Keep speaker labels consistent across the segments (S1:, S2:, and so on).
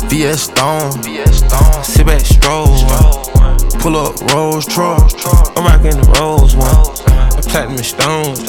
S1: VS Stone, sit back, stroll, pull up Rolls Royce, I'm rockin' the Rolls one, the platinum stones,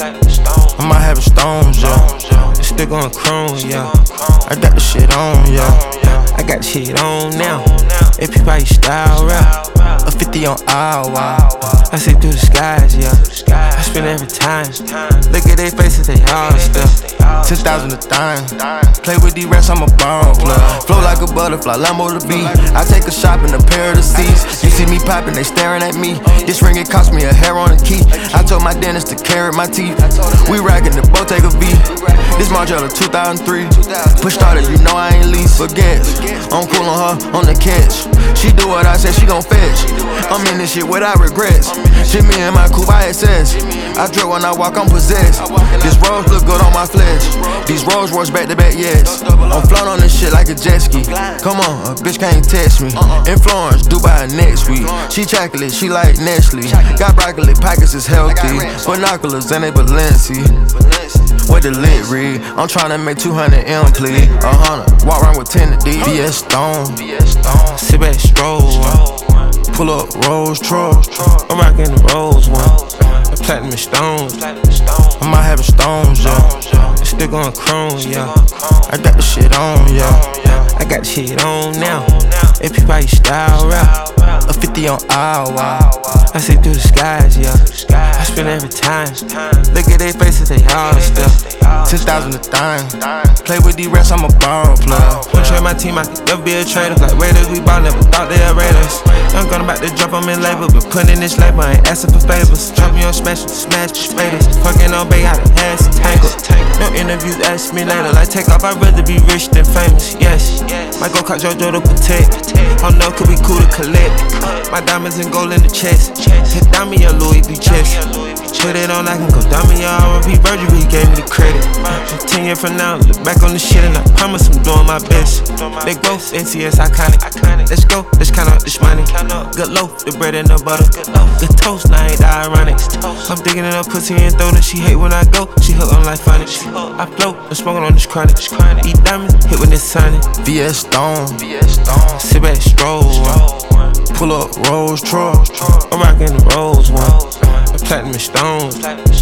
S1: I might have a stones, yeah, it's still going chrome, yeah, I got the shit on, yeah, I got the shit on now, if people how you style rap, a 50 on hour, I see through the skies, yeah, I spend every time, look at their faces, they all stuff, 10,000 a dime, play with these rats, I'm a bomb plug, flow like a butterfly, Lambo the beat, I take a shop in a pair of the seats, you see me popping, they staring at me, this ring it cost me a hair on a key, I told my dentist to carrot my teeth, we racking the Bottega V, this Margiela 2003, push started, you know I ain't least, forget, I'm cool on her, on the catch, she do what I said, she gon' fetch, I'm in this shit without regrets, shit me in my coupe ISS, I drip when I walk, I'm possessed, this rose look good on my flesh, these Rolls Royce back to back, yes, I'm floating on this shit like a jet ski, come on, a bitch can't test me, in Florence, Dubai next week, she chocolate, she like Nestle, got broccoli, pockets is healthy, binoculars and they Balenci, what the lit read, I'm tryna make 200 M please, 100, walk around with 10 to D, VS Stone, sit back, stroll, pull up Rolls Royce, I'm rockin' the Rolls one, the platinum stones, I might have a stones, yeah, it's still going chrome, yeah, I got the shit on, yeah, I got the shit on now, if people how you style rap, a 50 on hour, I see through the skies, yeah, I spend every time, look at their faces, they all stuff, 10,000 a dime, play with these rats, I'm a bomb plug, won't trade my team, I could never be a trader, like Raiders, we ball, never thought they were Raiders, I'm gonna about to drop, I'm in label, but putting in this label, I ain't asking for favors, drop me on smash the spaders, fucking on bay, I done had some tangles, no interviews, ask me later, like take off, I'd rather be rich than famous, yes, might go call JoJo to protect, oh no, could be cool to collect, my diamonds and gold in the chest, hit down me a Louis V chest, put it on, I can go down me a R&B Virgil, he gave me the credit, 10 years from now, look back on the shit and I promise I'm doing my best, let go, NCS iconic, let's go, let's count up this money, good loaf, the bread and the butter, good toast, now ain't that ironic, I'm digging in her pussy and throw that, she hate when I go, she hook on like funny, I float, I'm smoking on this chronic, eat diamonds, hit when it's sunny, VS Stone, sit back, stroll, pull up Rolls Royce, I'm rockin' the Rolls one, the platinum stones,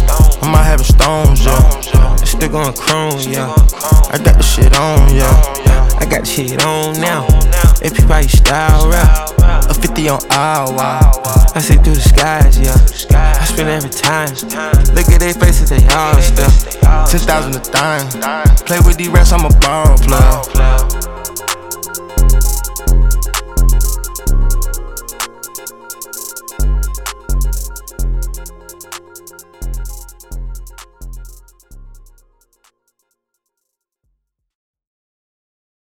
S1: I might have a stones, yeah, it's still going chrome, yeah, I got the shit on, yeah, I got the shit on now, if people how you style rap, a 50 on hour, I see through the skies, yeah, I spend every time, look at their faces, they all stuff, 10,000 a dime, play with these rats, I'm a bomb plug.